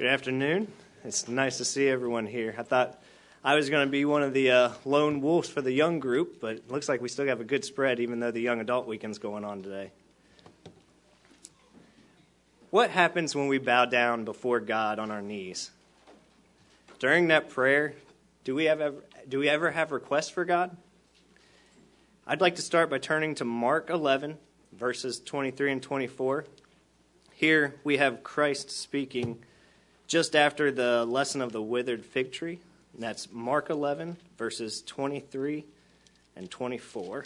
Good afternoon. It's nice to see everyone here. I thought I was going to be one of the lone wolves for the young group, but it looks like we still have a good spread even though the young adult weekend's going on today. What happens when we bow down before God on our knees? During that prayer, do we ever have requests for God? I'd like to start by turning to Mark 11, verses 23 and 24. Here we have Christ speaking just after the lesson of the withered fig tree. And that's Mark 11, verses 23 and 24.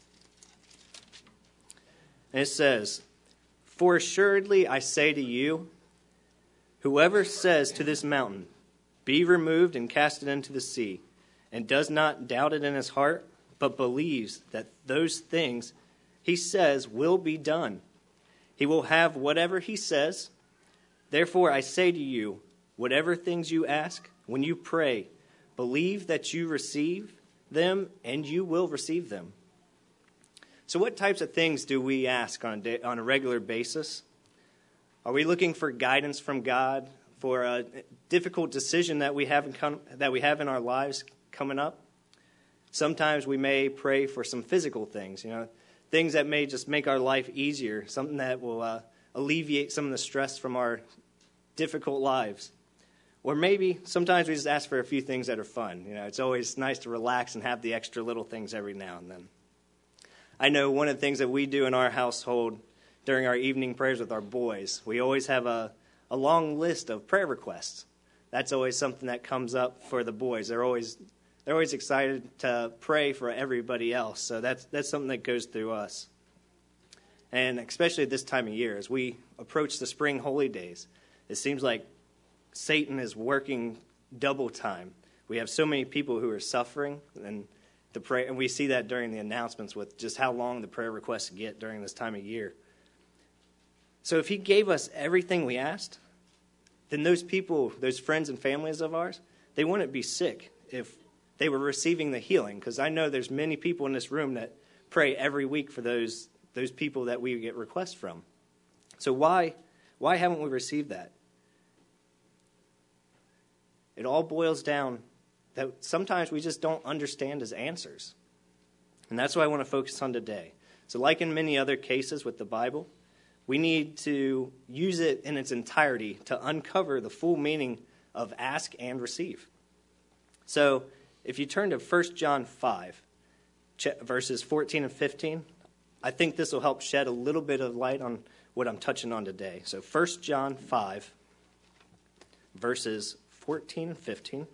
And it says, "For assuredly I say to you, whoever says to this mountain, 'Be removed and cast it into the sea,' and does not doubt it in his heart, but believes that those things he says will be done, he will have whatever he says. Therefore I say to you, whatever things you ask, when you pray, believe that you receive them, and you will receive them." So what types of things do we ask on a regular basis? Are we looking for guidance from God for a difficult decision that we have in our lives coming up? Sometimes we may pray for some physical things, things that may just make our life easier, something that will alleviate some of the stress from our difficult lives. Or maybe sometimes we just ask for a few things that are fun. It's always nice to relax and have the extra little things every now and then. I know one of the things that we do in our household during our evening prayers with our boys, we always have a long list of prayer requests. That's always something that comes up for the boys. They're always excited to pray for everybody else. So that's something that goes through us. And especially at this time of year, as we approach the spring holy days, it seems like Satan is working double time. We have so many people who are suffering, and we see that during the announcements with just how long the prayer requests get during this time of year. So if he gave us everything we asked, then those people, those friends and families of ours, they wouldn't be sick if they were receiving the healing. Because I know there's many people in this room that pray every week for those people that we get requests from. So why haven't we received that? It all boils down that sometimes we just don't understand his answers. And that's what I want to focus on today. So like in many other cases with the Bible, we need to use it in its entirety to uncover the full meaning of ask and receive. So if you turn to 1 John 5, verses 14 and 15, I think this will help shed a little bit of light on what I'm touching on today. So 1 John 5, verses 14 and 15.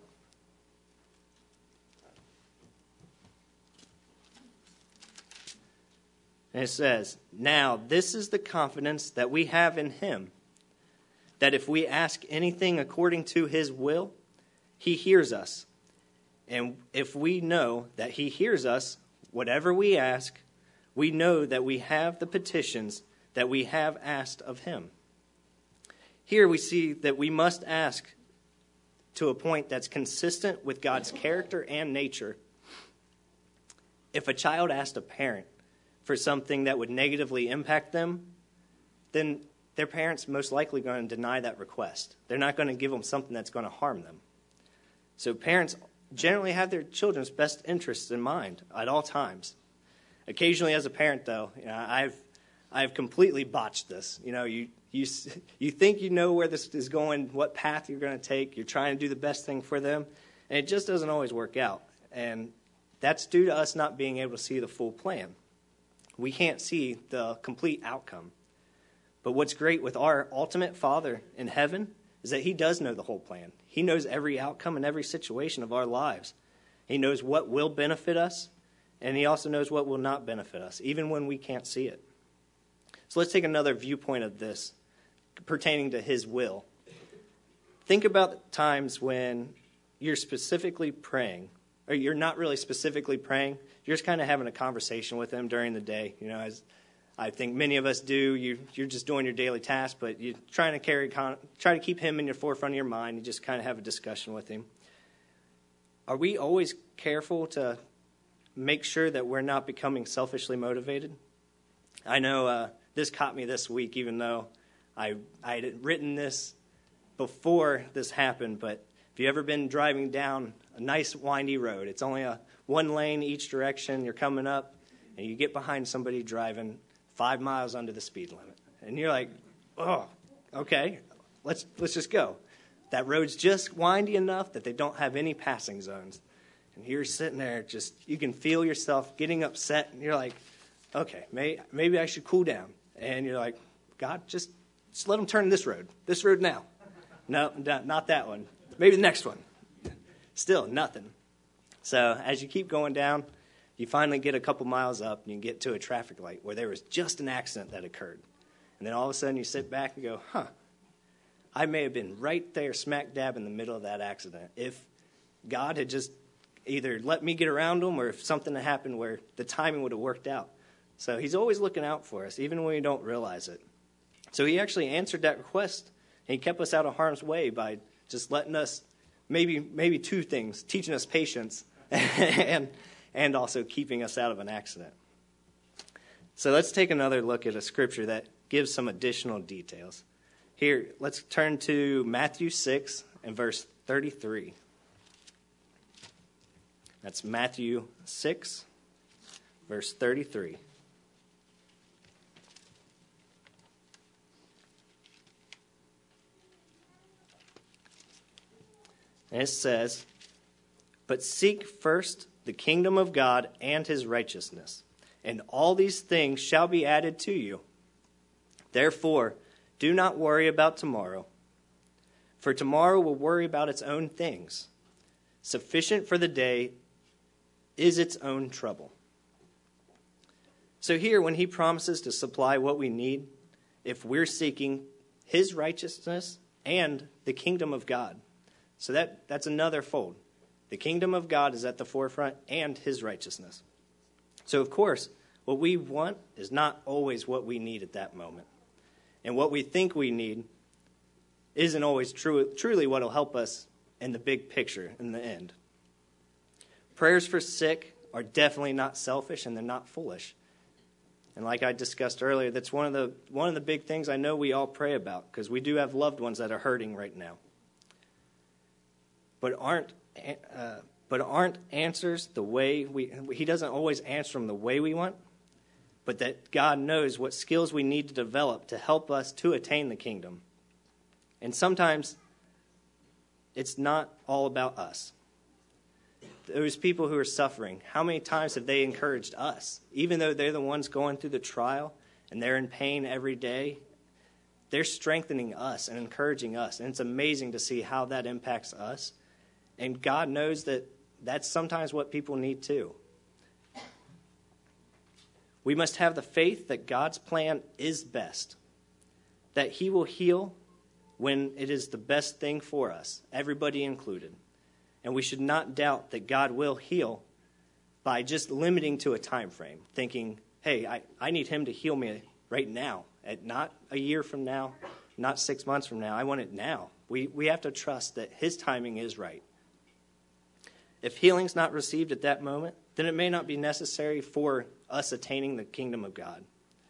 And it says, "Now this is the confidence that we have in him, that if we ask anything according to his will, he hears us. And if we know that he hears us, whatever we ask, we know that we have the petitions that we have asked of him." Here we see that we must ask to a point that's consistent with God's character and nature. If a child asked a parent for something that would negatively impact them, then their parents most likely going to deny that request. They're not going to give them something that's going to harm them. So parents generally have their children's best interests in mind at all times. Occasionally as a parent, though, I've completely botched this. You think you know where this is going, what path you're going to take. You're trying to do the best thing for them, and it just doesn't always work out. And that's due to us not being able to see the full plan. We can't see the complete outcome. But what's great with our ultimate Father in heaven is that he does know the whole plan. He knows every outcome and every situation of our lives. He knows what will benefit us, and he also knows what will not benefit us, even when we can't see it. So let's take another viewpoint of this pertaining to his will. Think about times when you're specifically praying, or you're not really specifically praying. You're just kind of having a conversation with him during the day. As I think many of us do, you're just doing your daily task, but you're trying to try to keep him in your forefront of your mind. You just kind of have a discussion with him. Are we always careful to make sure that we're not becoming selfishly motivated? I know this caught me this week, even though I had written this before this happened, but if you've ever been driving down a nice windy road, it's only one lane each direction, you're coming up, and you get behind somebody driving 5 miles under the speed limit. And you're like, oh, okay, let's just go. That road's just windy enough that they don't have any passing zones. And you're sitting there, you can feel yourself getting upset, and you're like, okay, maybe I should cool down. And you're like, God, just let them turn this road now. No, not that one. Maybe the next one. Still, nothing. So as you keep going down, you finally get a couple miles up, and you get to a traffic light where there was just an accident that occurred. And then all of a sudden you sit back and go, I may have been right there smack dab in the middle of that accident. If God had just either let me get around them or if something had happened where the timing would have worked out. So he's always looking out for us, even when we don't realize it. So he actually answered that request, and he kept us out of harm's way by just letting us, maybe two things, teaching us patience and also keeping us out of an accident. So let's take another look at a scripture that gives some additional details. Here, let's turn to Matthew 6 and verse 33. That's Matthew 6, verse 33. And it says, "But seek first the kingdom of God and his righteousness, and all these things shall be added to you. Therefore, do not worry about tomorrow, for tomorrow will worry about its own things. Sufficient for the day is its own trouble." So here, when he promises to supply what we need, if we're seeking his righteousness and the kingdom of God. So that's another fold. The kingdom of God is at the forefront and his righteousness. So, of course, what we want is not always what we need at that moment. And what we think we need isn't always truly what will help us in the big picture in the end. Prayers for sick are definitely not selfish, and they're not foolish. And like I discussed earlier, that's one of the big things I know we all pray about, because we do have loved ones that are hurting right now. But aren't answers the way he doesn't always answer them the way we want, but that God knows what skills we need to develop to help us to attain the kingdom. And sometimes it's not all about us. Those people who are suffering, how many times have they encouraged us? Even though they're the ones going through the trial and they're in pain every day, they're strengthening us and encouraging us. And it's amazing to see how that impacts us. And God knows that that's sometimes what people need too. We must have the faith that God's plan is best, that he will heal when it is the best thing for us, everybody included. And we should not doubt that God will heal by just limiting to a time frame, thinking, hey, I need him to heal me right now, not a year from now, not 6 months from now. I want it now. We have to trust that his timing is right. If healing's not received at that moment, then it may not be necessary for us attaining the kingdom of God.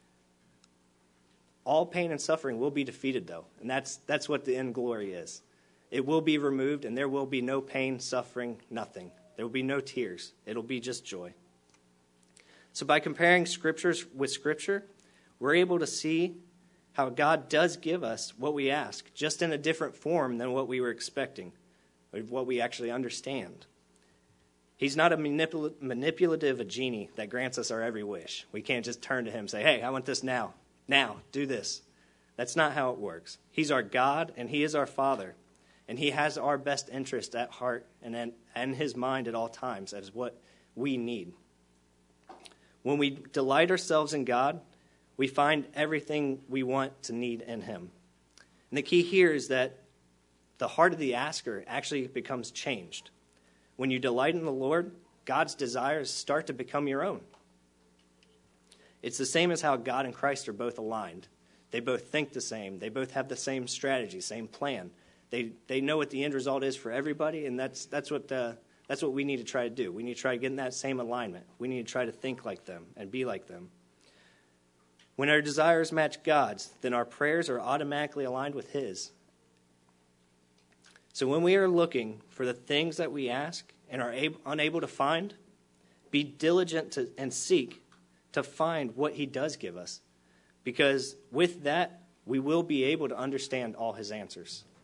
All pain and suffering will be defeated, though, and that's what the end glory is. It will be removed, and there will be no pain, suffering, nothing. There will be no tears. It'll be just joy. So by comparing scriptures with scripture, we're able to see how God does give us what we ask, just in a different form than what we were expecting, or what we actually understand. He's not a manipulative genie that grants us our every wish. We can't just turn to him and say, hey, I want this now. Now, do this. That's not how it works. He's our God, and he is our Father. And he has our best interest at heart and his mind at all times. That is what we need. When we delight ourselves in God, we find everything we want to need in him. And the key here is that the heart of the asker actually becomes changed. When you delight in the Lord, God's desires start to become your own. It's the same as how God and Christ are both aligned. They both think the same. They both have the same strategy, same plan. They know what the end result is for everybody, and that's what we need to try to do. We need to try to get in that same alignment. We need to try to think like them and be like them. When our desires match God's, then our prayers are automatically aligned with his. So when we are looking for the things that we ask and are unable to find, be diligent and seek to find what he does give us. Because with that, we will be able to understand all his answers.